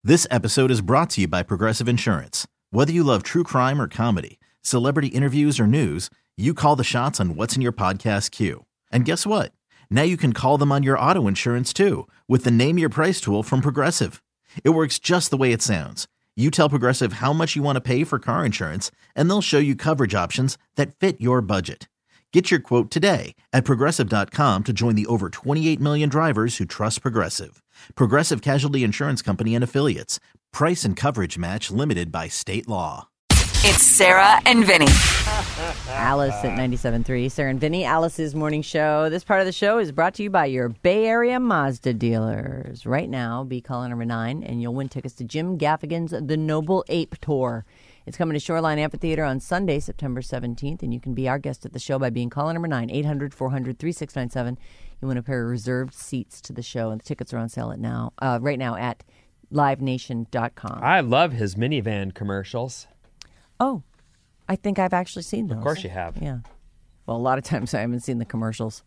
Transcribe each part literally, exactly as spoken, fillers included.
This episode is brought to you by Progressive Insurance. Whether you love true crime or comedy, celebrity interviews or news, you call the shots on what's in your podcast queue. And guess what? Now you can call them on your auto insurance too with the Name Your Price tool from Progressive. It works just the way it sounds. You tell Progressive how much you want to pay for car insurance, and they'll show you coverage options that fit your budget. Get your quote today at Progressive dot com to join the over twenty-eight million drivers who trust Progressive. Progressive Casualty Insurance Company and Affiliates. Price and coverage match limited by state law. It's Sarah and Vinny. Alice at ninety-seven point three. Sarah and Vinny, Alice's morning show. This part of the show is brought to you by your Bay Area Mazda dealers. Right now, be caller number nine, and you'll win tickets to Jim Gaffigan's The Noble Ape Tour. It's coming to Shoreline Amphitheater on Sunday, September seventeenth, and you can be our guest at the show by being caller number nine, eight hundred, four hundred, thirty-six ninety-seven. You win a pair of reserved seats to the show, and the tickets are on sale at now, uh, right now at live nation dot com. I love his minivan commercials. Oh, I think I've actually seen those. Of course you have. Yeah. Well, a lot of times I haven't seen the commercials.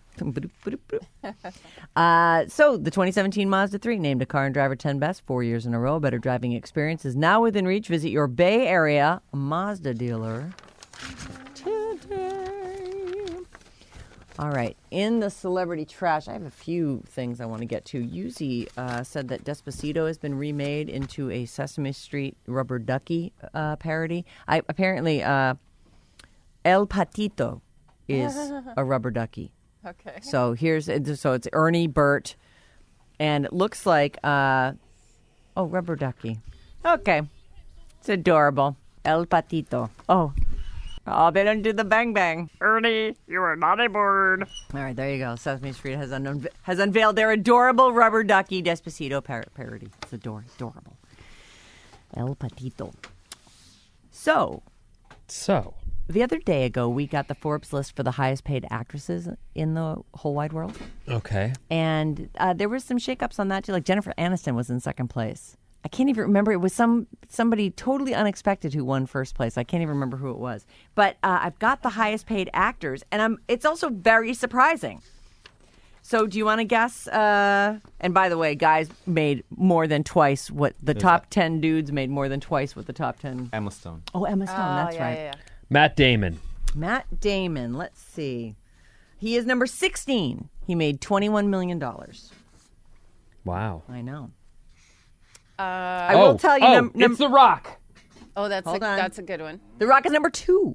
uh, so, the twenty seventeen Mazda three, named a Car and Driver ten Best four years in a row. Better driving experience is now within reach. Visit your Bay Area Mazda dealer today. All right. In the celebrity trash, I have a few things I want to get to. Yuzi uh, said that Despacito has been remade into a Sesame Street Rubber Ducky uh, parody. I Apparently, uh, El Patito is a rubber ducky. Okay. So here's so it's Ernie, Bert, and it looks like uh, oh, rubber ducky. Okay, it's adorable. El Patito. Oh, oh, they don't do the bang bang. Ernie, you are not a bird. All right, there you go. Sesame Street has un- has unveiled their adorable rubber ducky Despacito par- parody. It's ador- adorable. El Patito. So. So. The other day ago, we got the Forbes list for the highest paid actresses in the whole wide world. Okay. And uh, there was some shakeups on that, too. Like Jennifer Aniston was in second place. I can't even remember. It was some somebody totally unexpected who won first place. I can't even remember who it was. But uh, I've got the highest paid actors, and I'm. It's also very surprising. So do you want to guess? Uh, and by the way, guys made more than twice what the There's top that. ten dudes made more than twice what the top ten. Emma Stone. Oh, Emma Stone. Oh, that's yeah, right. yeah, yeah. Matt Damon. Matt Damon, let's see. He is number sixteen. He made twenty-one million dollars. Wow. I know. Uh, I will tell you. Oh, num- num- it's The Rock. oh, that's a, Hold on. that's a good one. The Rock is number two.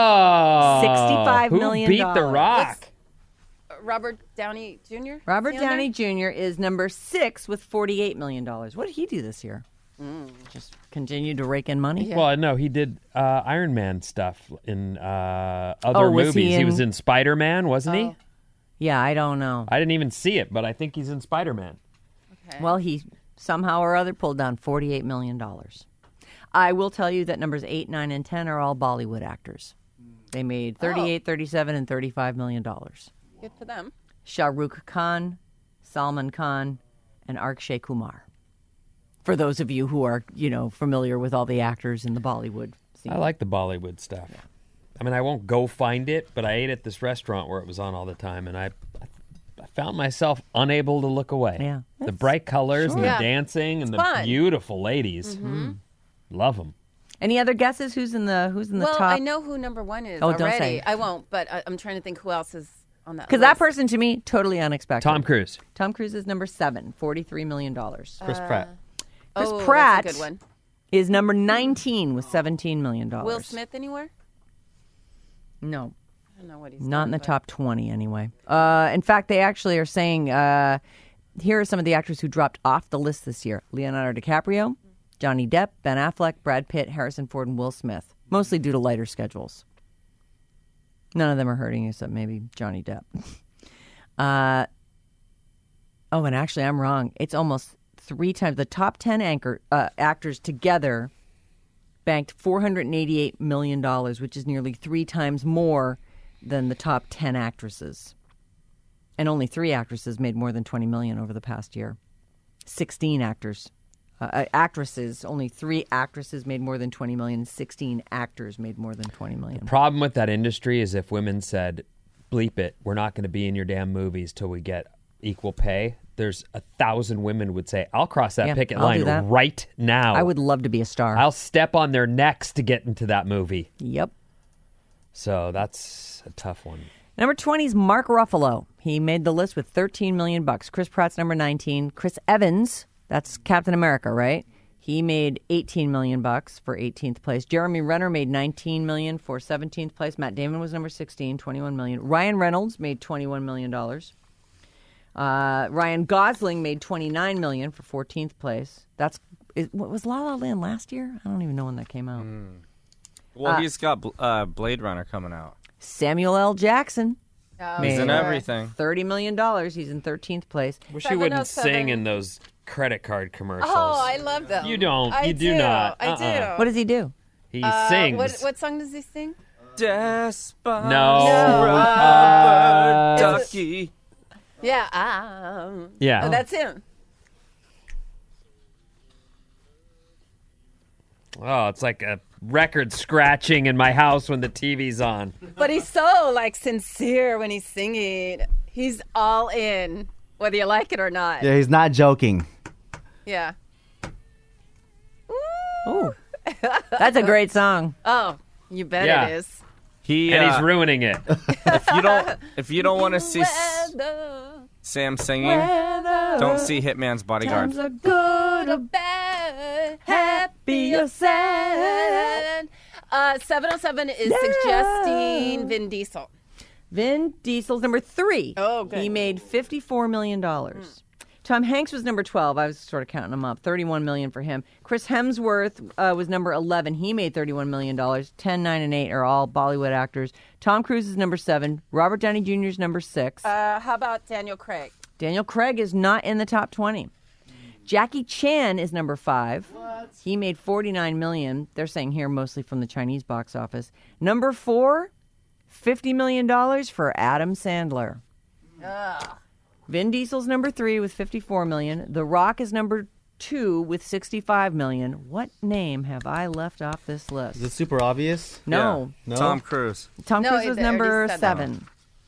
Oh. sixty-five who million beat The dollars. Rock? Uh, Robert Downey Junior Robert Is he on Downey there? Junior is number six with forty-eight million dollars. What did he do this year? Just continue to rake in money? Yeah. Well, no, he did uh, Iron Man stuff in uh, other Oh, was he movies. He, in- was in Spider-Man, wasn't he? Oh. Yeah, I don't know. I didn't even see it, but I think he's in Spider-Man. Okay. Well, he somehow or other pulled down forty-eight million dollars. I will tell you that numbers eight, nine, and ten are all Bollywood actors. They made thirty-eight, thirty-seven, and thirty-five million dollars. Good for them. Shah Rukh Khan, Salman Khan, and Akshay Kumar. For those of you who are, you know, familiar with all the actors in the Bollywood scene. I like the Bollywood stuff. Yeah. I mean, I won't go find it, but I ate at this restaurant where it was on all the time, and I, I found myself unable to look away. Yeah. The That's- bright colors and Yeah. the dancing and the fun. beautiful ladies. Mm. Love them. Any other guesses? Who's in the Who's in the well, top? I know who number one is Oh, already. don't say. I won't, but I, I'm trying to think who else is on that. Because that list. person, to me, totally unexpected. Tom Cruise. Tom Cruise is number seven, forty-three million dollars. Chris Pratt. Chris oh, Pratt that's a good one. is number nineteen with seventeen million dollars. Will Smith anywhere? No. I don't know what he's Not done, in the but- top twenty, anyway. Uh, in fact, they actually are saying uh, here are some of the actors who dropped off the list this year: Leonardo DiCaprio, Johnny Depp, Ben Affleck, Brad Pitt, Harrison Ford, and Will Smith. Mostly due to lighter schedules. None of them are hurting except maybe Johnny Depp. uh, oh, and actually, I'm wrong. It's almost three times the top ten anchor uh, actors together banked four hundred eighty-eight million dollars, which is nearly three times more than the top ten actresses. And only three actresses made more than twenty million dollars over the past year. sixteen actors. Uh, actresses, only three actresses made more than twenty million dollars. sixteen actors made more than twenty million dollars. Problem with that industry is if women said, bleep it, we're not going to be in your damn movies till we get equal pay, there's a thousand women would say, I'll cross that Yeah, picket I'll do line that. right now. I would love to be a star. I'll step on their necks to get into that movie. Yep. So that's a tough one. Number twenty is Mark Ruffalo. He made the list with thirteen million bucks. Chris Pratt's number nineteen. Chris Evans, that's Captain America, right? He made eighteen million bucks for eighteenth place. Jeremy Renner made nineteen million for seventeenth place. Matt Damon was number sixteen, twenty-one million. Ryan Reynolds made twenty-one million dollars. Uh, Ryan Gosling made twenty-nine million for fourteenth place. That's is, what was La La Land last year? I don't even know when that came out. Well, Uh, he's got uh, Blade Runner coming out. Samuel L. Jackson. Oh, He's in Sure. everything. thirty million dollars. He's in thirteenth place. Wish you wouldn't seven oh seven. sing in those credit card commercials. Oh, I love them. You don't. I You do not. I Uh-uh. do. What does he do? He Uh, sings. What, what song does he sing? Despacito. No. Rubber Uh, ducky. Yeah. Um, Yeah. oh, that's him. Oh, it's like a record scratching in my house when the T V's on. But he's so like sincere when he's singing. He's all in, whether you like it or not. Yeah, he's not joking. Yeah. Ooh. That's a great song. Oh, you bet Yeah. it is. He, And uh, he's ruining it. if you don't, if you don't want to see S- Weather, Sam singing, don't see Hitman's Bodyguard. Times are good or bad, happy or sad. Uh, seven oh seven is Yeah. suggesting Vin Diesel. Vin Diesel's number three. Oh, good. He made fifty-four million dollars. Tom Hanks was number twelve. I was sort of counting him up. thirty-one million dollars for him. Chris Hemsworth uh, was number eleven. He made thirty-one million dollars. ten, nine, and eight are all Bollywood actors. Tom Cruise is number seven. Robert Downey Junior is number six. Uh, how about Daniel Craig? Daniel Craig is not in the top twenty. Jackie Chan is number five. He made forty-nine million dollars. They're saying here mostly from the Chinese box office. Number four, fifty million dollars for Adam Sandler. Vin Diesel's number three with fifty-four million dollars. The Rock is number two with sixty-five million dollars. What name have I left off this list? Is it super obvious? No. Yeah. No? Tom Cruise. Tom No, Cruise it- was they already number said that. seven.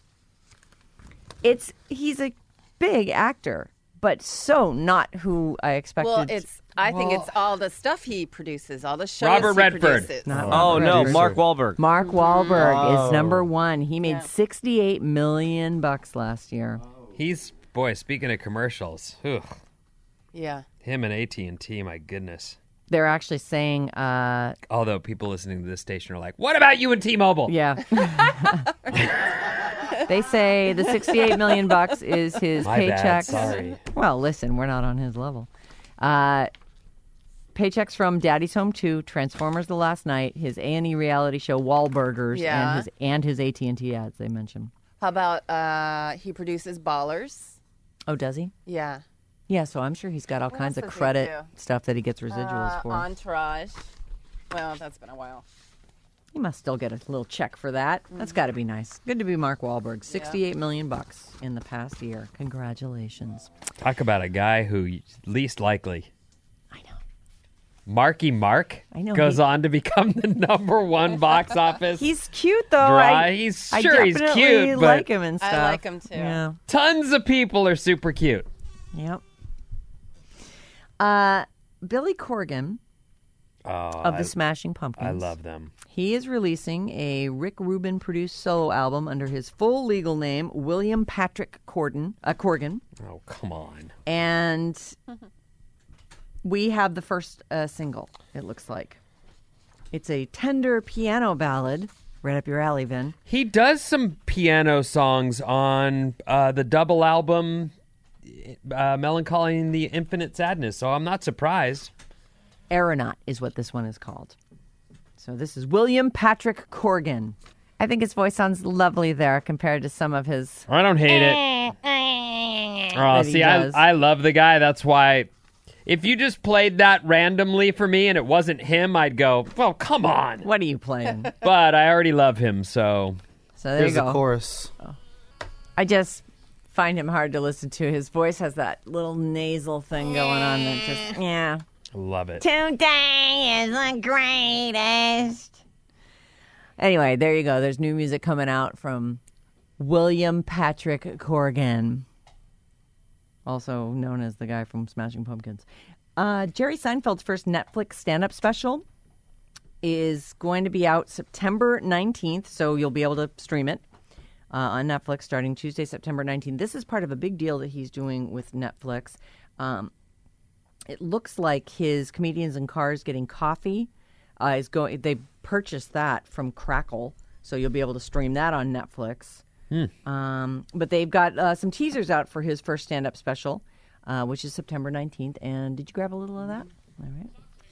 It's he's a big actor, but so not who I expected. Well, it's. I think Well- it's all the stuff he produces, all the shows Robert he Redford. produces. Not Oh Robert no, Redford. Mark Wahlberg. Mark Wahlberg Oh. is number one. He made Yeah. sixty-eight million bucks last year. He's, boy, speaking of commercials, whew, Yeah. him and A T and T, my goodness. They're actually saying, uh, Although people listening to this station are like, what about you and T-Mobile? yeah. They say the sixty-eight million bucks is his My bad, paychecks. sorry. Well, listen, we're not on his level. Uh, paychecks from Daddy's Home two, Transformers: The Last Night, his A and E reality show Wahlburgers, Yeah. and his and his A T and T ads they mentioned. How about uh, he produces Ballers? Oh, does he? Yeah. Yeah, so I'm sure he's got all kinds of else does he credit do? stuff that he gets residuals Uh, for. Entourage. Well, that's been a while. He must still get a little check for that. That's got to be nice. Good to be Mark Wahlberg. Sixty-eight million bucks in the past year. Congratulations. Talk about a guy who least likely. I know. Marky Mark I know, goes he- on to become the number one box office. He's cute though. Dry. I, He's I sure he's definitely cute, but like him and I stuff. like him, too. Yeah. tons of people are super cute. Yep. Uh, Billy Corgan Oh, of I, the Smashing Pumpkins. I love them. He is releasing a Rick Rubin produced solo album under his full legal name, William Patrick Corgan. Uh, Corgan. Oh, come on. And we have the first uh, single, it looks like. It's a tender piano ballad. Right up your alley, Vin. He does some piano songs on uh, the double album, uh, Melancholy and the Infinite Sadness, so I'm not surprised. Aeronaut is what this one is called. So this is William Patrick Corgan. I think his voice sounds lovely there compared to some of his... I don't hate it. Oh, That he see, I, does. I love the guy. That's why if you just played that randomly for me and it wasn't him, I'd go, well, come on. What are you playing? But I already love him, so So there Here's you go. the chorus. I just find him hard to listen to. His voice has that little nasal thing going on that just, yeah. I love it. Today is the greatest. Anyway, there you go. There's new music coming out from William Patrick Corgan. also known as the guy from Smashing Pumpkins. Uh, Jerry Seinfeld's first Netflix stand-up special is going to be out September nineteenth, so you'll be able to stream it uh, on Netflix starting Tuesday, September nineteenth. This is part of a big deal that he's doing with Netflix. Um, it looks like his Comedians in Cars Getting Coffee uh, is going. They purchased that from Crackle, so you'll be able to stream that on Netflix. Hmm. Um, but they've got uh, some teasers out for his first stand-up special, uh, which is September nineteenth. And did you grab a little of that? All right.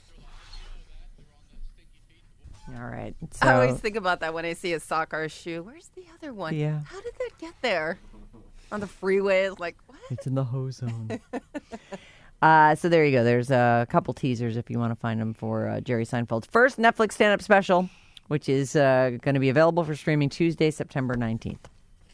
All right. So, I always think about that when I see a sock or a shoe. Where's the other one? Yeah. How did that get there? On the freeway, it's like, what? it's in the hose zone. uh, so there you go. There's a couple teasers if you want to find them for uh, Jerry Seinfeld's first Netflix stand-up special, which is uh, going to be available for streaming Tuesday, September nineteenth.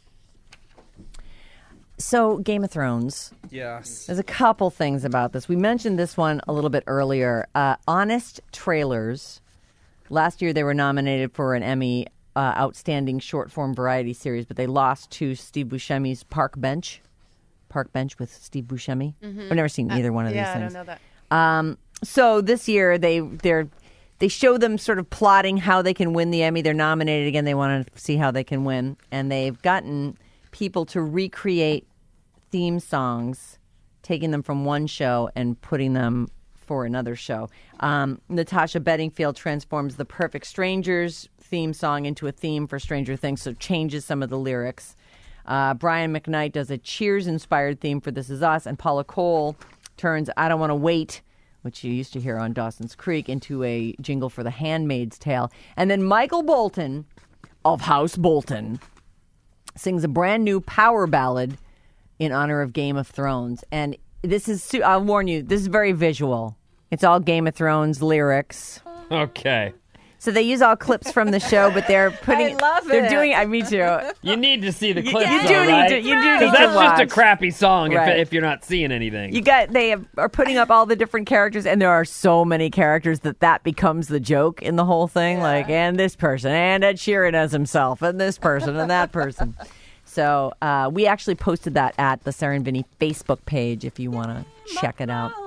So, Game of Thrones. Yes. There's a couple things about this. We mentioned this one a little bit earlier. Uh, Honest Trailers. Last year, they were nominated for an Emmy uh, Outstanding Short Form Variety Series, but they lost to Steve Buscemi's Park Bench. Park Bench with Steve Buscemi. Mm-hmm. I've never seen either one of yeah, these things. I don't know that. Um, so this year, they they're they show them sort of plotting how they can win the Emmy. They're nominated again. They want to see how they can win, and they've gotten people to recreate theme songs, taking them from one show and putting them for another show. Um, Natasha Bedingfield transforms the Perfect Strangers theme song into a theme for Stranger Things, so changes some of the lyrics. Uh, Brian McKnight does a Cheers-inspired theme for This Is Us, and Paula Cole turns I Don't Want to Wait, which you used to hear on Dawson's Creek, into a jingle for The Handmaid's Tale. And then Michael Bolton of House Bolton sings a brand new power ballad in honor of Game of Thrones. And this is, I'll warn you, this is very visual. It's all Game of Thrones lyrics. Okay. So they use all clips from the show, but they're putting. I love They're it. doing. I me too. You need to see the You, clips, you though, do need right? to. You do Right. need Because to that's watch. just a crappy song Right. if, if you're not seeing anything. You got. They have, are putting up all the different characters, and there are so many characters that that becomes the joke in the whole thing. Yeah. Like, and this person, and Ed Sheeran as himself, and this person, and that person. So uh, we actually posted that at the Sarah and Vinny Facebook page if you want to check it out.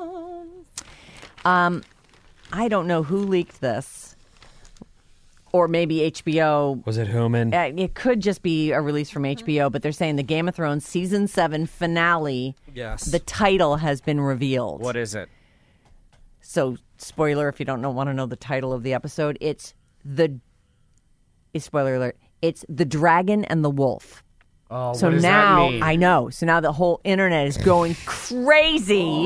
Um, I don't know who leaked this, or maybe H B O. Was it Human? Uh, It could just be a release from H B O, but they're saying the Game of Thrones season seven finale. Yes. The title has been revealed. What is it? So, spoiler if you don't know, want to know the title of the episode, it's the. Is spoiler alert! It's The Dragon and the Wolf. Oh, So what does now that mean? I know. So now the whole internet is going crazy.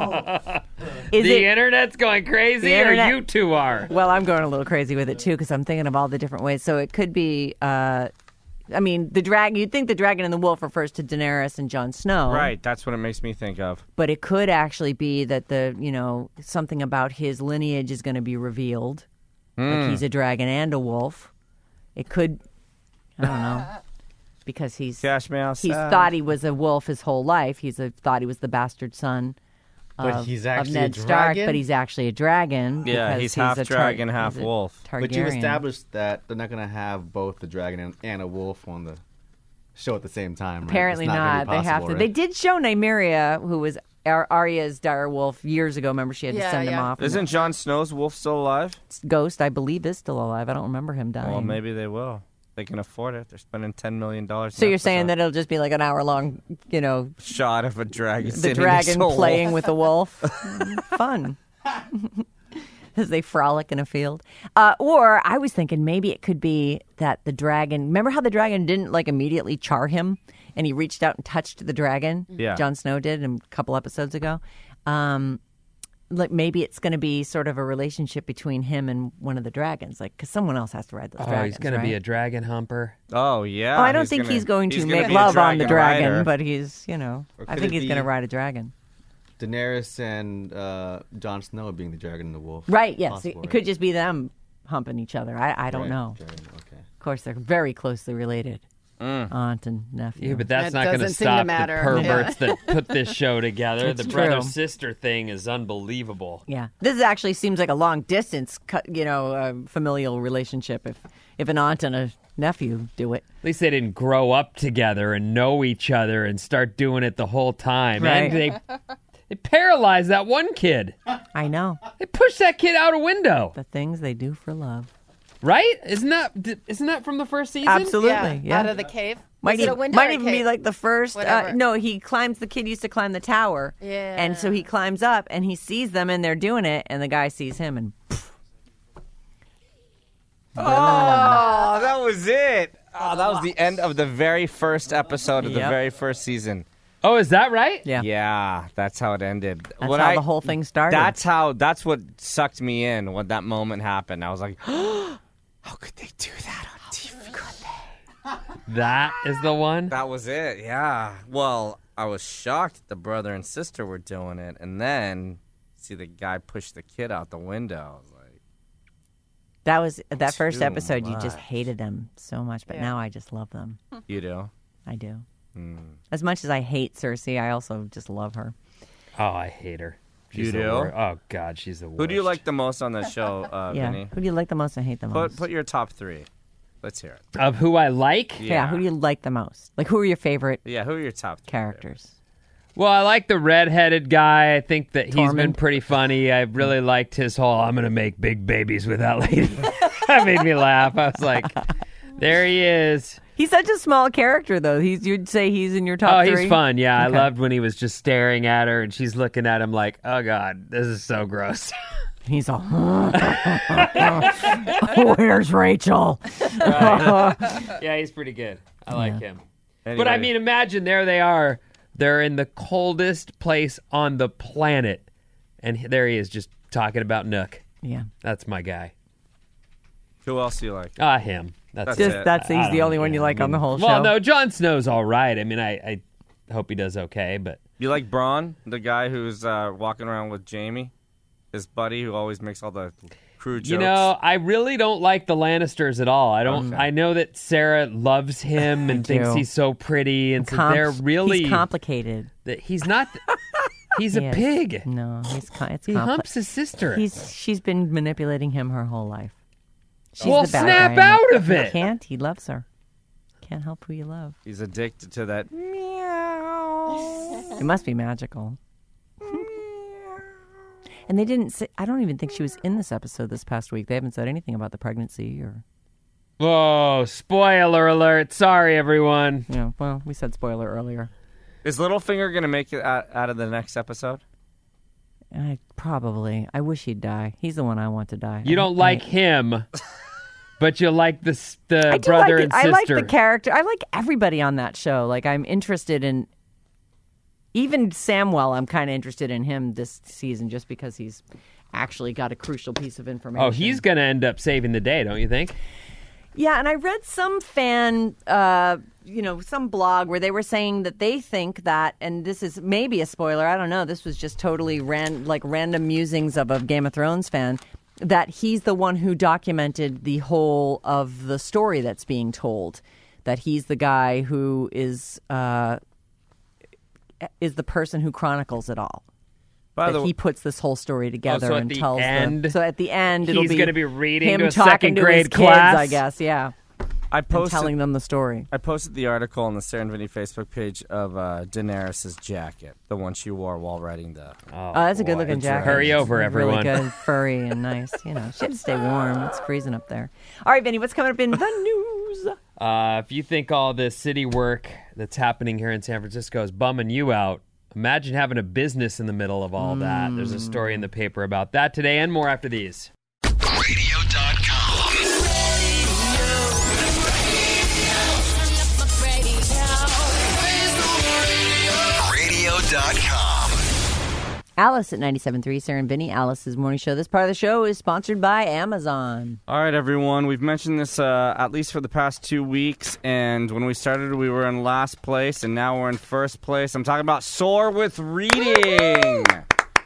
Is the it? internet's going crazy, The internet- or you two are? Well, I'm going a little crazy with it too because I'm thinking of all the different ways. So it could be. Uh, I mean, the dragon. You'd think the dragon and the wolf refers to Daenerys and Jon Snow, Right, that's what it makes me think of. But it could actually be that the you know something about his lineage is going to be revealed. Like he's a dragon and a wolf. It could. I don't know. Because he's Cash me outside. he's thought he was a wolf his whole life. He's a, thought he was the bastard son But of, he's of actually Ned a Stark, dragon? but he's actually a dragon. Yeah, because he's half a tar- dragon, half he's a wolf. Targaryen. But you've established that they're not going to have both the dragon and, and a wolf on the show at the same time, right? Apparently It's not. not. gonna be They have to. possible, They right? did show Nymeria, who was Ar- Arya's dire wolf years ago. Remember, she had to Yeah, send him yeah. off. Isn't Jon Snow's wolf still alive? Ghost, I believe, is still alive. I don't remember him dying. Well, maybe they will. They can afford it. They're spending ten million dollars. So you're saying that it'll just be like an hour long, you know, shot of a dragon, the sitting dragon next to a playing wolf. with a wolf. Fun. As they frolic in a field. Uh, or I was thinking maybe it could be that the dragon, remember how the dragon didn't like immediately char him and he reached out and touched the dragon? Yeah. Jon Snow did a couple episodes ago. Um, like maybe it's going to be sort of a relationship between him and one of the dragons, like because someone else has to ride those Oh, dragons. he's going right? to be a dragon humper. Oh yeah. Oh, I don't think gonna, he's going to he's gonna make be a love on the dragon, rider. but he's, you know, Or I could think it he's going to be- ride a dragon. Daenerys and uh, Jon Snow being the dragon and the wolf. Right, yes. Possible, it, right? it could just be them humping each other. I, I don't Right, know. dragon, okay. Of course, they're very closely related. Mm. aunt and nephew. Yeah, but that's That not going to doesn't seem to stop the matter. perverts that put this show together. It's the true. brother-sister thing is unbelievable. Yeah, this is actually seems like a long distance, cut- you know, uh, familial relationship. If if an aunt and a nephew do it, At least they didn't grow up together and know each other and start doing it the whole time. Right. And they they paralyzed that one kid. I know They pushed that kid out a window. the things they do for love. Right? Isn't that isn't that from the first season? Absolutely, yeah. Out of the cave. Might, Was it e- a window might or a even be cave? like the first. Uh, Whatever. no, he climbs. The kid used to climb the tower. Yeah. And so he climbs up and he sees them and they're doing it, and the guy sees him and. Oh, that was it. Oh, that was the end of the very first episode of the Yep. very first season. Oh, is that right? Yeah. Yeah, that's how it ended. That's When how I- the whole thing started. That's how. That's what sucked me in when that moment happened. I was like, how could they do that on T V? That is the one? That was it. Yeah. Well, I was shocked that the brother and sister were doing it, and then see the guy push the kid out the window. I was like, that was that first Too episode. You just much. hated them so much, but Yeah. now I just love them. you do? I do. Hmm. As much as I hate Cersei, I also just love her. Oh, I hate her. She's You the do? wor- Oh, God, she's the worst. Who do you like the most on the show, uh, Yeah. Vinny? Who do you like the most and hate the Put most? put your top three. Let's hear it. Of who I like? yeah. Who do you like the most? Like, who are your favorite Yeah, who are your top three? characters? Well, I like the redheaded guy. I think that he's been Tormund. pretty funny. I really liked his whole, I'm going to make big babies with that lady. That made me laugh. I was like, there he is. He's such a small character, though. He's you'd say he's in your top Oh, three. he's fun. Yeah, Okay. I loved when he was just staring at her and she's looking at him like, oh, God, this is so gross. He's all, where's Rachel? Yeah, he's pretty good. I like him. But I Anyway. mean, imagine there they are. They're in the coldest place on the planet. And there he is just talking about Nook. Yeah, That's my guy. Who else do you like? Ah, him. That's That's it. just it. that's I he's don't the only know, one you yeah, like I on the mean- whole show. Well, no, Jon Snow's all right. I mean, I, I hope he does okay, but You like Braun, the guy who's uh, walking around with Jamie, his buddy who always makes all the crew jokes. you know, I really don't like the Lannisters at all. I don't. Okay. I know that Sarah loves him and thinks do. he's so pretty, and so Comp- they're really he's complicated. that he's not. He's a He is. pig. No, he's com- it's He compli- humps his sister. He's she's been manipulating him her whole life. She's Well, the bad snap guy in out it. of it. He can't. He loves her. Can't help who you love. He's addicted to that. It must be magical. And they didn't say, I don't even think she was in this episode this past week. They haven't said anything about the pregnancy or. Whoa! Spoiler alert! Sorry, everyone. Yeah, well, we said spoiler earlier. Is Littlefinger going to make it out, out of the next episode? I probably. I wish he'd die. He's the one I want to die. You I- don't I- like him, but you like the s- the I do brother like and it. I sister. like the character. I like everybody on that show. Like, I'm interested in. Even Samwell, I'm kind of interested in him this season just because he's actually got a crucial piece of information. Oh, he's going to end up saving the day, don't you think? Yeah, and I read some fan, uh, you know, some blog where they were saying that they think that, and this is maybe a spoiler, I don't know, this was just totally ran, like random musings of a Game of Thrones fan, that he's the one who documented the whole of the story that's being told, that he's the guy who is uh, is the person who chronicles it all. By That the he puts this whole story together Oh, so at and the tells end, the, so at the end it'll he's be gonna be reading him to a talking second to grade his class? kids, I guess, yeah. I And posted telling them the story. I posted the article on the Sarah and Vinny Facebook page of uh, Daenerys' jacket, the one she wore while writing the. Oh, that's a good looking It's jacket. Hurry over, It's everyone. Really good, furry and nice. You know, she had to stay warm. It's freezing up there. All right, Vinny, what's coming up in the news? Uh, if you think all this city work that's happening here in San Francisco is bumming you out, imagine having a business in the middle of all that. There's a story in the paper about that today and more after these. radio dot com. radio dot com. Alice at ninety-seven point three, Sarah and Vinny, Alice's morning show. This part of the show is sponsored by Amazon. All right, everyone. We've mentioned this uh, at least for the past two weeks, and when we started, we were in last place, and now we're in first place. I'm talking about Soar with Reading.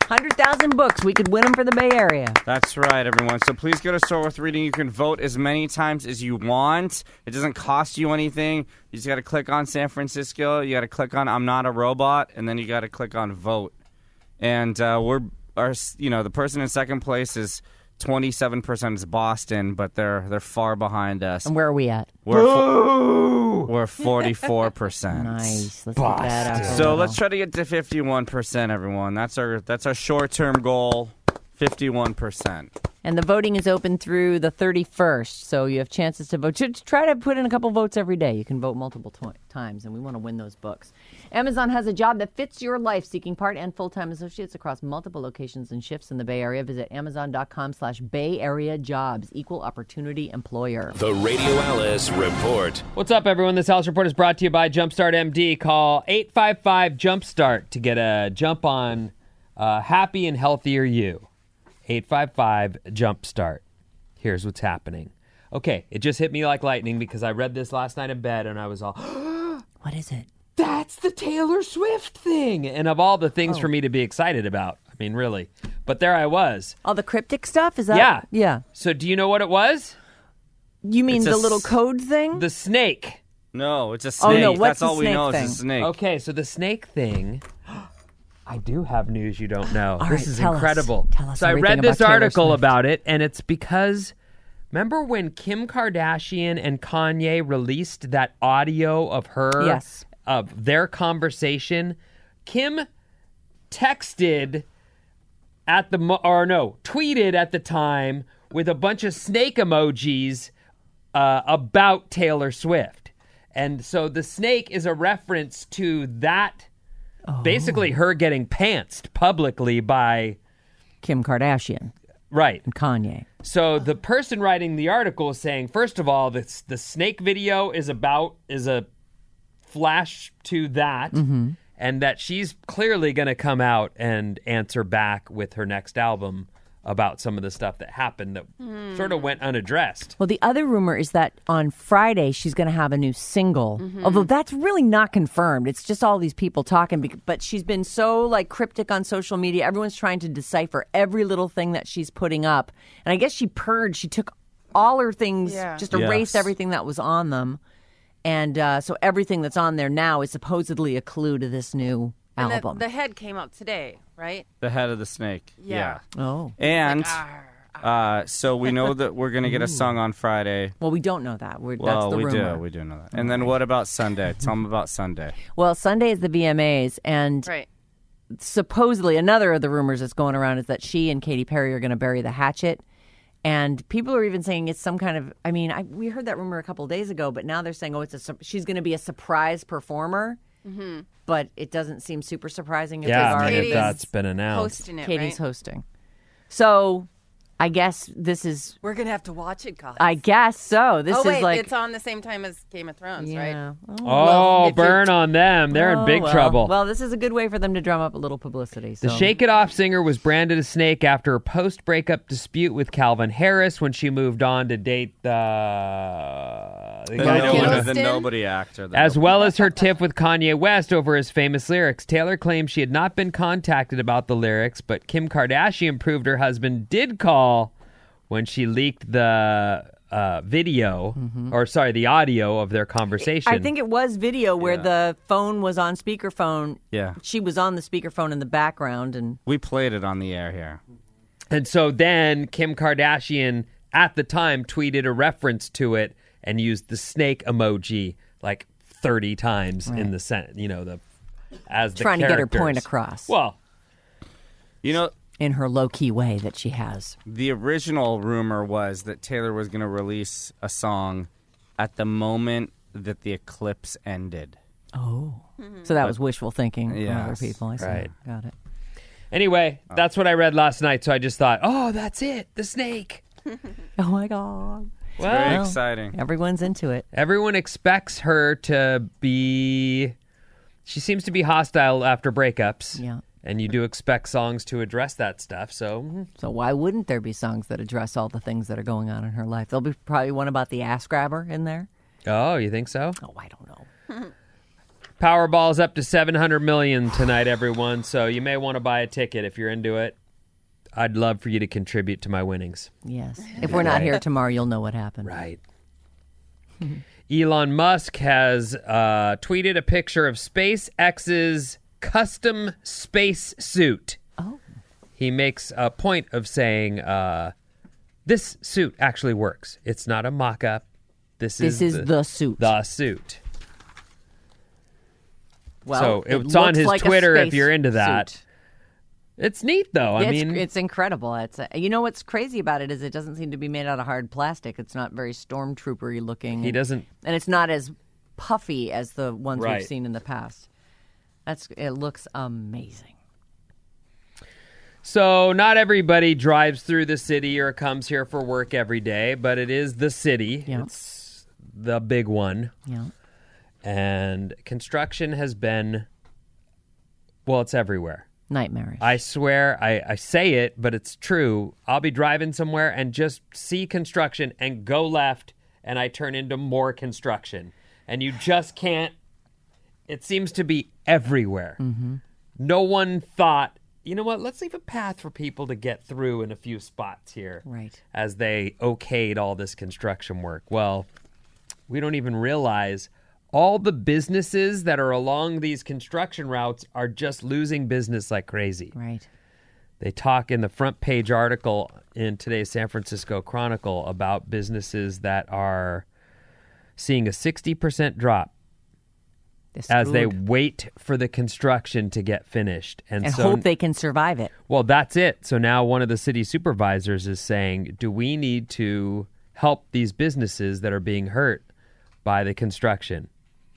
one hundred thousand books. We could win them for the Bay Area. That's right, everyone. So please go to Start With Reading. You can vote as many times as you want. It doesn't cost you anything. You just got to click on San Francisco. You got to click on I'm Not a Robot, and then you got to click on Vote. And uh, we're, our, you know, the person in second place is twenty-seven percent is Boston, but they're they're far behind us. And where are we at? We're fo- we're forty-four percent. Nice. Let's get that up. a So little. let's try to get to fifty-one percent, everyone. That's our that's our short-term goal, fifty-one percent. And the voting is open through the thirty-first, so you have chances to vote. Just try to put in a couple votes every day. You can vote multiple to- times, and we want to win those books. Amazon has a job that fits your life, seeking part and full-time associates across multiple locations and shifts in the Bay Area. Visit amazon.com slash Bay Area Jobs, equal opportunity employer. The Radio Alice Report. What's up, everyone? This Alice Report is brought to you by Jumpstart M D. Call eight five five Jumpstart to get a jump on uh, happy and healthier you. eight five five Jumpstart. Here's what's happening. Okay, it just hit me like lightning because I read this last night in bed and I was all, What is it? that's the Taylor Swift thing. And of all the things Oh. for me to be excited about, I mean, really. But there I was. All the cryptic stuff? Is that? Yeah. Yeah. So do you know what it was? You mean It's a the little s- code thing? The snake. No, it's a Oh, snake. no, what's That's the all we snake know thing? is a snake. Okay, so the snake thing. I do have news you don't know. All this right, is tell us. incredible. Tell us so I everything read this about Taylor article Swift. about it, and it's because remember when Kim Kardashian and Kanye released that audio of her, Yes. of their conversation? Kim texted at the mo- or no, tweeted at the time with a bunch of snake emojis uh, about Taylor Swift. And so the snake is a reference to that, basically her getting pantsed publicly by, Kim Kardashian right. and Kanye. So the person writing the article is saying, first of all, the, the snake video is about, is a flash to that, and that she's clearly going to come out and answer back with her next album about some of the stuff that happened that sort of went unaddressed. Well, the other rumor is that on Friday she's going to have a new single. Although that's really not confirmed. It's just all these people talking. bec- But she's been so like cryptic on social media. Everyone's trying to decipher every little thing that she's putting up. And I guess she purged. She took all her things, Yeah. just erased Yes. everything that was on them. And uh, so everything that's on there now is supposedly a clue to this new And the, album. the head came out today, right? The head of the snake. Yeah. oh. And Arr. uh, so we know that we're going to get a song on Friday. Well, we don't know that. We're, Well, that's the we rumor. do. We do know that. And then what about Sunday? Tell them about Sunday. Well, Sunday is the V M As, and Right. supposedly another of the rumors that's going around is that she and Katy Perry are going to bury the hatchet. And people are even saying it's some kind of, I mean, I, we heard that rumor a couple of days ago, but now they're saying, oh, it's a sur- she's going to be a surprise performer. Mm-hmm. But it doesn't seem super surprising if Yeah, they've I mean, already if Katie's that's been announced. Hosting it, Katie's right? hosting. So I guess this is, We're gonna have to watch it, guys. I guess so. This oh is wait, like, it's on the same time as Game of Thrones, right? yeah. Oh, Well, if you're- burn on them. They're in Oh, big well. trouble. Well, this is a good way for them to drum up a little publicity. So. The Shake It Off singer was branded a snake after a post-breakup dispute with Calvin Harris when she moved on to date the, the The, guy no- who nobody, was- the Hiddleston? nobody actor. The as nobody- well as her tiff with Kanye West over his famous lyrics. Taylor claimed she had not been contacted about the lyrics, but Kim Kardashian proved her husband did call when she leaked the uh, video, or sorry, the audio of their conversation. I think it was video where Yeah. the phone was on speakerphone. Yeah. She was on the speakerphone in the background, and We played it on the air here. And so then Kim Kardashian, at the time, tweeted a reference to it and used the snake emoji like thirty times in the sentence, you know, the as the trying to get her characters. point across Well, You know, in her low-key way that she has. the original rumor was that Taylor was going to release a song at the moment that the eclipse ended. Oh. So that was wishful thinking from other Yes, people. I see. right. Got it. anyway, that's what I read last night. So I just thought, oh, that's it, the snake. Oh, my God. Well, Very Well, exciting. Everyone's into it. everyone expects her to be. She seems to be hostile after breakups. Yeah. And you do expect songs to address that stuff. So mhm. So why wouldn't there be songs that address all the things that are going on in her life? There'll be probably one about the ass grabber in there. oh, you think so? Oh, I don't know. Powerball's up to seven hundred million dollars tonight, everyone, so you may want to buy a ticket if you're into it. I'd love for you to contribute to my winnings. Yes. If we're not here tomorrow, you'll know what happened. Right. Elon Musk has uh, tweeted a picture of SpaceX's custom space suit. Oh. He makes a point of saying uh, this suit actually works. It's not a mock-up. This, This is, is the, the suit. The suit. Well, so it it's on looks his like a Twitter if space you're into that. suit. It's neat, though. I it's, mean, it's incredible. It's uh, you know what's crazy about it is it doesn't seem to be made out of hard plastic. It's not very stormtroopery looking. he doesn't. and it's not as puffy as the ones Right. we've seen in the past. That's it. Looks amazing. So not everybody drives through the city or comes here for work every day, but it is the city. Yeah. It's the big one. Yeah. And construction has been, well, it's everywhere. Nightmarish. I swear, I, I say it, but it's true. I'll be driving somewhere and just see construction and go left, and I turn into more construction. And you just can't, it seems to be everywhere. Mm-hmm. No one thought, you know what, let's leave a path for people to get through in a few spots here. Right. As they okayed all this construction work. Well, we don't even realize all the businesses that are along these construction routes are just losing business like crazy. Right. They talk in the front page article in today's San Francisco Chronicle about businesses that are seeing a sixty percent drop They're as they screwed. wait for the construction to get finished. And, and so, hope they can survive it. well, that's it. So now one of the city supervisors is saying, do we need to help these businesses that are being hurt by the construction?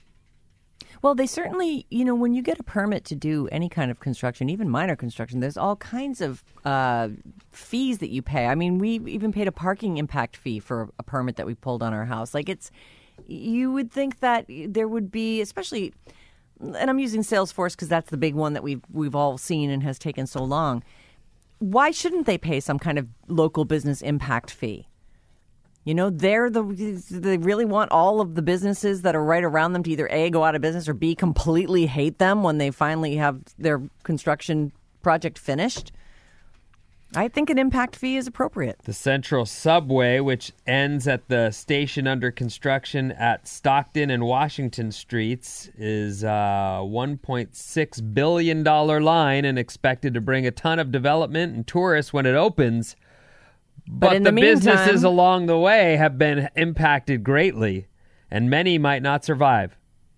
Well, they certainly, you know, when you get a permit to do any kind of construction, even minor construction, there's all kinds of uh, fees that you pay. I mean, we even paid a parking impact fee for a permit that we pulled on our house. Like, it's, you would think that there would be, especially, and I'm using Salesforce because that's the big one that we've we've all seen and has taken so long. Why shouldn't they pay some kind of local business impact fee? You know, they're the they really want all of the businesses that are right around them to either A, go out of business, or B, completely hate them when they finally have their construction project finished. I think an impact fee is appropriate. The Central Subway, which ends at the station under construction at Stockton and Washington Streets, is a one point six billion dollars line and expected to bring a ton of development and tourists when it opens. But, But in the, the meantime- businesses along the way have been impacted greatly, and many might not survive.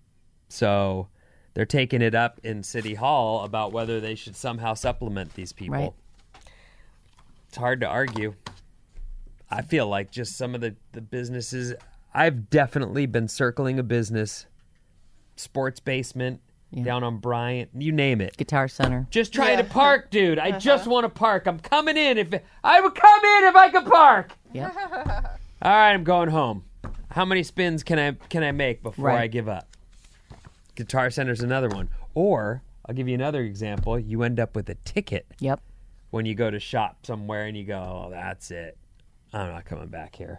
So they're taking it up in City Hall about whether they should somehow supplement these people. Right. It's hard to argue. I feel like just some of the, the businesses, I've definitely been circling a business, Sports Basement, Yeah. down on Bryant, you name it. Guitar Center. Just trying to park, dude. I just want to park. I'm coming in. If I would come in if I could park. Yeah. All right, I'm going home. How many spins can I can I make before Right. I give up? Guitar Center's another one. Or I'll give you another example. You end up with a ticket Yep. when you go to shop somewhere and you go, "Oh, that's it. I'm not coming back here."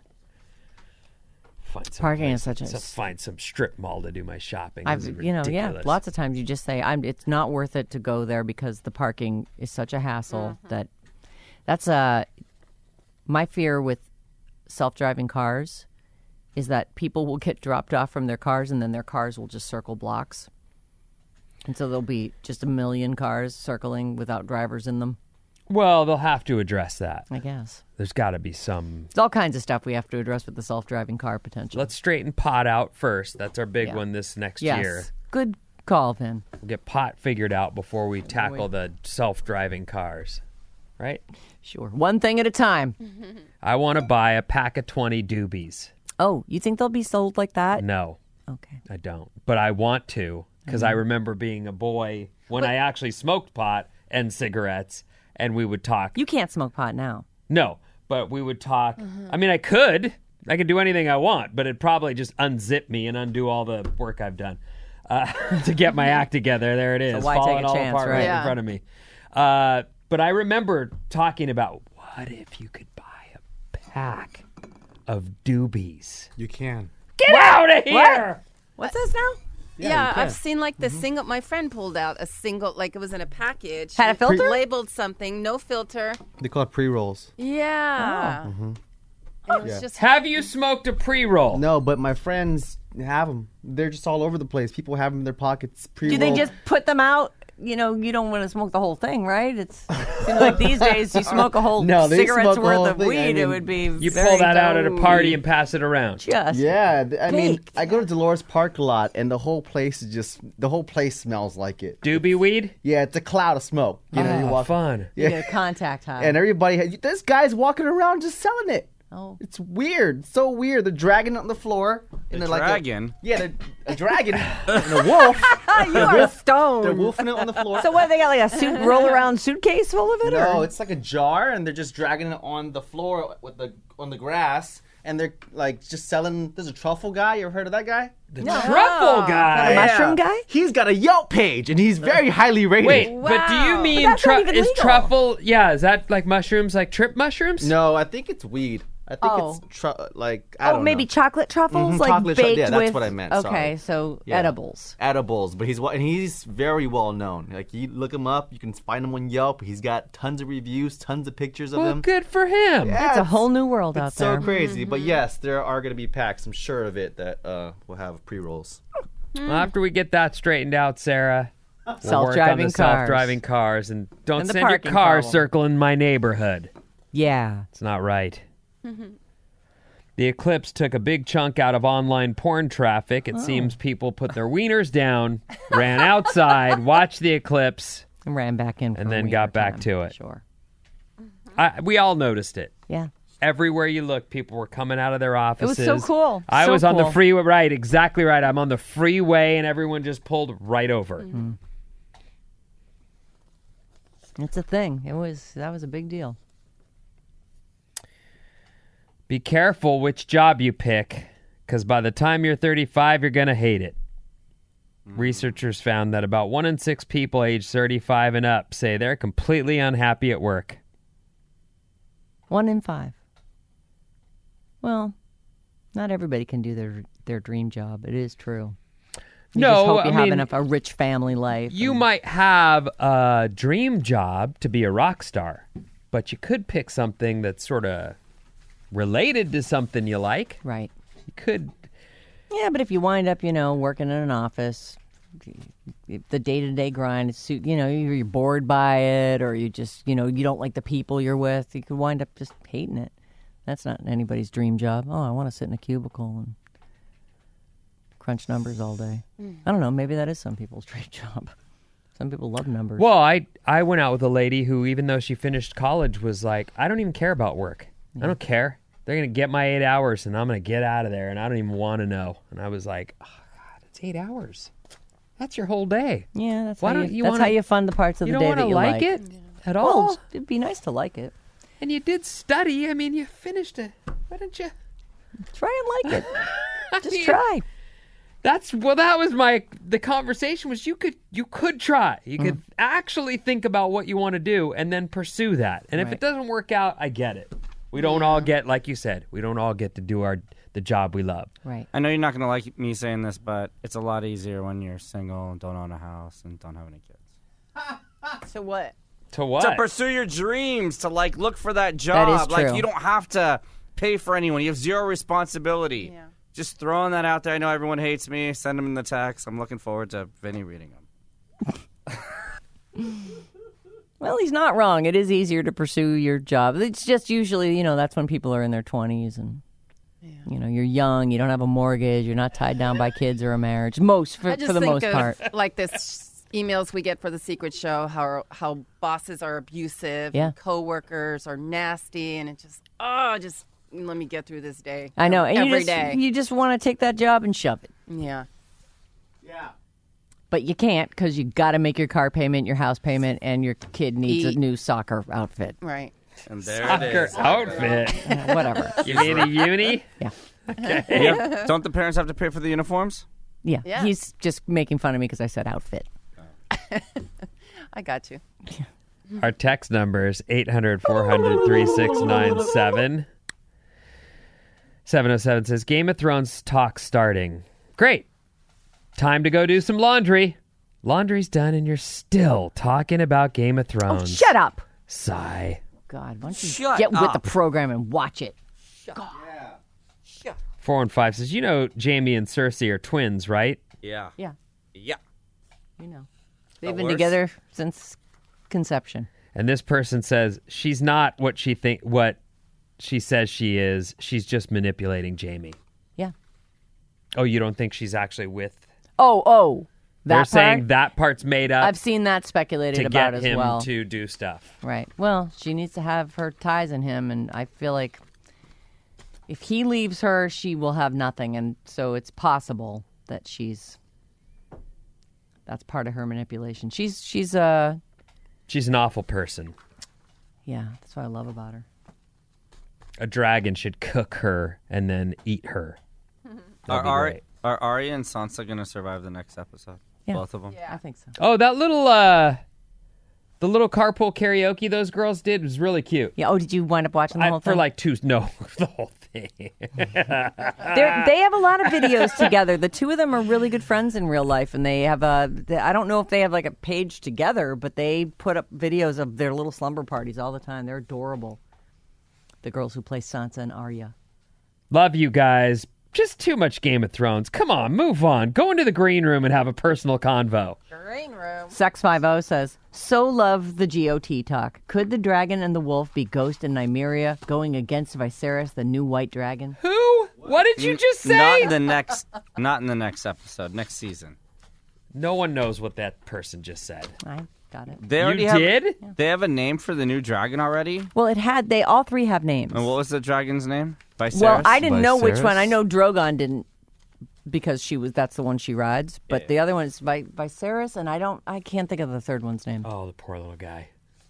Find some Parking place- is such a- so find some strip mall to do my shopping. I've, This is you know, yeah, ridiculous. lots of times you just say, "I'm." It's not worth it to go there because the parking is such a hassle that that's a. My fear with self-driving cars is that people will get dropped off from their cars and then their cars will just circle blocks, and so there'll be just a million cars circling without drivers in them. Well, they'll have to address that. I guess There's got to be some. there's all kinds of stuff we have to address with the self-driving car potential. Let's straighten pot out first. That's our big Yeah. one this next yes, year. good call, Vin. We'll get pot figured out before we tackle the self-driving cars. Right? Sure, one thing at a time. I want to buy a pack of twenty doobies. Oh, you think they'll be sold like that? No, Okay. I don't. But I want to because I remember being a boy when I actually smoked pot and cigarettes, and we would talk. You can't smoke pot now. No, but we would talk. I mean, I could. I could do anything I want, but it'd probably just unzip me and undo all the work I've done uh, to get my act together. There it is, why take falling a all chance, apart right? right Yeah. in front of me. Uh, but I remember talking about what if you could buy a pack of doobies? You can. Get out of here! What's this now? Yeah, Yeah, you can. I've seen like the single. My friend pulled out a single, like it was in a package. Had a filter? Labeled something, no filter. They call it pre-rolls. Yeah. Oh. And it was Yeah. just Have you smoked a pre-roll? No, but my friends have them. They're just all over the place. People have them in their pockets. Pre-roll. Do they just put them out? You know, you don't want to smoke the whole thing, right? It's seems like these days you smoke a whole No, they cigarette's smoke the worth whole of thing. weed, I it mean, would be You very pull that out at a party dope. and pass it around. Just Yeah, th- I mean, baked. I go to Dolores Park a lot, and the whole place is just the whole place smells like it. Doobie weed? Yeah, it's a cloud of smoke. You know, you Ah, walk, fun. you get a contact high. and everybody. This guy's walking around just selling it. oh, It's weird, so weird. They're dragging it on the floor, and The they're like a- dragon. yeah, they're a dragon and a wolf. you are stoned. They're wolfing it on the floor. so what? They got like a suit roll around suitcase full of it, No, or it's like a jar, and they're just dragging it on the floor with the on the grass, and they're like just selling. There's a truffle guy. You ever heard of that guy? The truffle a guy. mushroom guy? He's got a Yelp page, and he's very highly rated. Wait, but do you Wow. mean that's not tru- even is legal. truffle? Yeah, is that like mushrooms, like trip mushrooms? No, I think it's weed. I think Oh. it's tru- like I oh, don't maybe know. chocolate truffles, Mhm, like chocolate tru- baked yeah, that's with. what I meant, Okay, sorry. so Yeah. edibles. edibles, but he's and he's very well known. Like you look him up, you can find him on Yelp. He's got tons of reviews, tons of pictures of Well, him. good for him. Yeah, It's a whole new world It's out so there. crazy, but yes, there are going to be packs. I'm sure of it that uh, will have pre-rolls. Well, after we get that straightened out, Sarah, we'll work on Self-driving the cars. self-driving cars, and don't And the send your parking car problem. circling my neighborhood. Yeah. It's not right. The eclipse took a big chunk out of online porn traffic. It seems people put their wieners down, ran outside, watched the eclipse. And ran back in, for And a then wiener got back time, to it. Sure. I, we all noticed it. Yeah. Everywhere you look, people were coming out of their offices. was so cool. I So was on the cool. freeway, right, exactly right. I'm on the freeway, and everyone just pulled right over. It's a thing. It was that was a big deal. Be careful which job you pick, because by the time you're thirty-five, you're going to hate it. Researchers found that about one in six people aged thirty-five and up say they're completely unhappy at work. One in five. Well, not everybody can do their their dream job. It is true. You No, just hope you I have mean, enough a rich family life. You and- might have a dream job to be a rock star, but you could pick something that's sort of related to something you like. right. You could. Yeah, but if you wind up, you know, working in an office, the day-to-day grind, it's, su- you know, you're you're bored by it, or you just, you know, you don't like the people you're with, you could wind up just hating it. That's not anybody's dream job. Oh, I want to sit in a cubicle and crunch numbers all day. I don't know. Maybe that is some people's dream job. Some people love numbers. Well, I I went out with a lady who, even though she finished college, was like, I don't even care about work. I don't care. They're going to get my eight hours, and I'm going to get out of there, and I don't even want to know. And I was like, oh, God, it's eight hours. That's your whole day. Yeah, that's, Why how, don't you, you that's wanna- how you fund the parts of You the don't day want that to you like, like. it at all? Well, it'd be nice to like it. And you did study. I mean, you finished it. Why didn't you? Try and like it. Just mean- try. That's well. That was my. The conversation was you could you could try. You could Mm. actually think about what you want to do and then pursue that. And if Right. it doesn't work out, I get it. We don't all get, like you said, we don't all get to do our the job we love. Right. I know you're not going to like me saying this, but it's a lot easier when you're single and don't own a house and don't have any kids. So what? To what? To pursue your dreams, to like look for that job. is Like true. you don't have to pay for anyone. You have zero responsibility. Yeah. Just throwing that out there. I know everyone hates me. Send them in the text. I'm looking forward to Vinny reading them. Well, he's not wrong. It is easier to pursue your job. It's just usually, you know, that's when people are in their twenties and, you know, you're young, you don't have a mortgage, you're not tied down by kids or a marriage. Most, for, I just for the think most of, part. like this emails we get for the Secret Show, how how bosses are abusive, Yeah. and coworkers are nasty, and it just oh, just let me get through this day. I know. And every you just, day. you just want to take that job and shove it. Yeah. Yeah. But you can't because you got to make your car payment, your house payment, and your kid needs Eat. a new soccer outfit. Right. And there it Soccer is. outfit. Uh, whatever. You mean a uni? Yeah. Yeah. Don't the parents have to pay for the uniforms? Yeah. Yeah. He's just making fun of me because I said outfit. I got you. Our text number is eight hundred, four hundred, three six nine seven. seven oh seven says, Game of Thrones talk starting. Great. Time to go do some laundry. Laundry's done and you're still talking about Game of Oh, Thrones. shut up. Sigh. God, why don't you Shut get with the up. program and watch it? four one five says, you know Jamie and Cersei are twins, right? Yeah. Yeah, Yeah. you know. They've been worse? together since conception. And this person says she's not what she think what she says she is. She's just manipulating Jamie. Yeah. Oh, you don't think she's actually with? Oh, oh. That They're part? saying that part's made up I've seen that speculated to about get as him well. to do stuff. Right. Well, she needs to have her ties in him, and I feel like if he leaves her, she will have nothing, and so it's possible that she's that's part of her manipulation. She's she's uh She's an awful person. yeah, that's what I love about her. A dragon should cook her and then eat her. That'd Are, be Ari- great. are Arya and Sansa going to survive the next episode? Yeah. Both of them? I think so. Oh, that little uh the little carpool karaoke those girls did was really cute. Yeah. Oh, did you wind up watching the I, whole for thing? like two no, the whole thing. They're, they have a lot of videos together. The two of them are really good friends in real life, and they have a. they- I don't know if they have like a page together, but they put up videos of their little slumber parties all the time. They're adorable. The girls who play Sansa and Arya. Love you guys. Just too much Game of Thrones. Come on, move on. Go into the green room and have a personal convo. Green room. Sex five oh says, so love the G O T talk. Could the dragon and the wolf be Ghost and Nymeria going against Viserys, the new white dragon? Who? What did you just say? Not in the next not in the next episode, next season. No one knows what that person just said. I got it. They already You have, did? They have a name for the new dragon already? Well, it had, they all three have names. And what was the dragon's name? Viserys? Well, I didn't know which Viserys? one. I know Drogon didn't because she was that's the one she rides, but the other one is Vi- Viserys, and I don't I can't think of the third one's name. Oh, the poor little guy.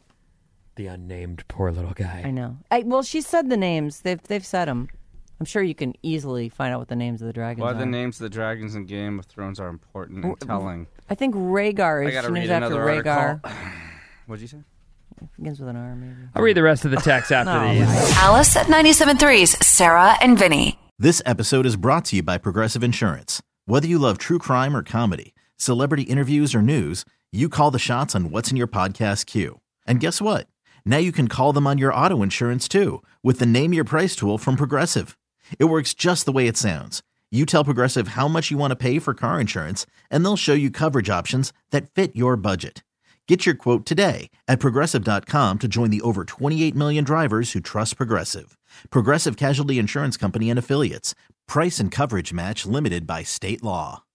The unnamed poor little guy. I know. I, well, she said the names. They've they've said them. I'm sure you can easily find out what the names of the dragons Why are. the names of the dragons in Game of Thrones are important and telling. I think Rhaegar I is gotta she names read after another Rhaegar. article. What'd you say? Begins with an R, maybe. I'll read the rest of the text after No, these. Alice at ninety-seven point three's Sarah and Vinny. This episode is brought to you by Progressive Insurance. Whether you love true crime or comedy, celebrity interviews or news, you call the shots on what's in your podcast queue. And guess what? Now you can call them on your auto insurance too with the Name Your Price tool from Progressive. It works just the way it sounds. You tell Progressive how much you want to pay for car insurance, and they'll show you coverage options that fit your budget. Get your quote today at Progressive dot com to join the over twenty-eight million drivers who trust Progressive. Progressive Casualty Insurance Company and Affiliates. Price and coverage match limited by state law.